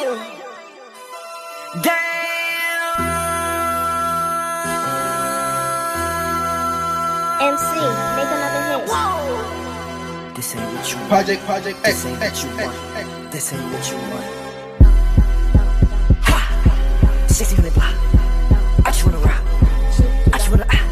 Damn. MC, make another hit. Whoa. This ain't what you want. Project This X, ain't X, what you X, want. X. This ain't what you want. Ha! 1600 block. I just wanna rock. I just wanna.